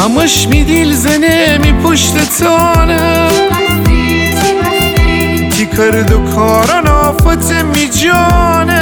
همش میدیل زنه می پشت تانه تی کرد و کاران آفت می جانه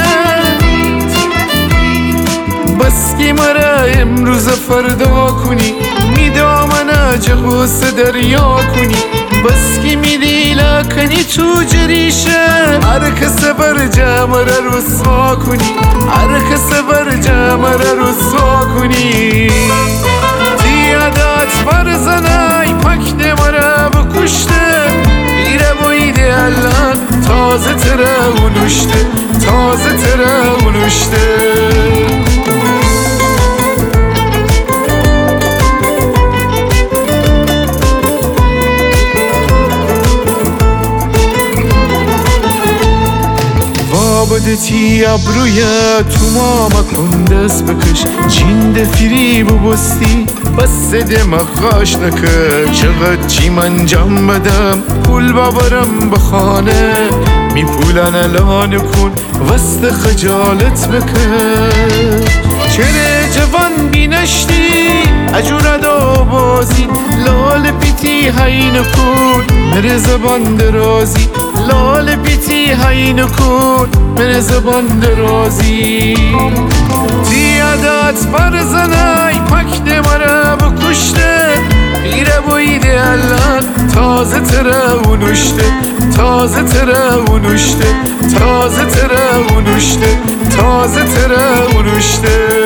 بس که مرا امروز فردا کنی میدامن جغوس دریا کنی بس که میدیلا کنی تو جریشه هر کس بر جمر رسوا کنی هر کس بر جمر رسوا کنی تیادات بر زنای پکت مرا بکشته بیره بایده الان تازه تره اونوشته تازه تره اونوشته بادتی ابرویه تو ما مکن دست بکش چین دفیری بستی بس دماغاش نکه چقدر چی من جام بدم پول ببرم بخانه می پولن الان کن وسط خجالت بکش چره جوان بینشتی اجوره دا بازی لال بیتی هین کن مره زبان درازی لال بیتی هین کن مره زبان درازی تیادات بر زنای پکت مرا بکشته بیره بایده الان تازه تره اونوشته تازه تره اونوشته تازه تره اونوشته تازه تره اونوشته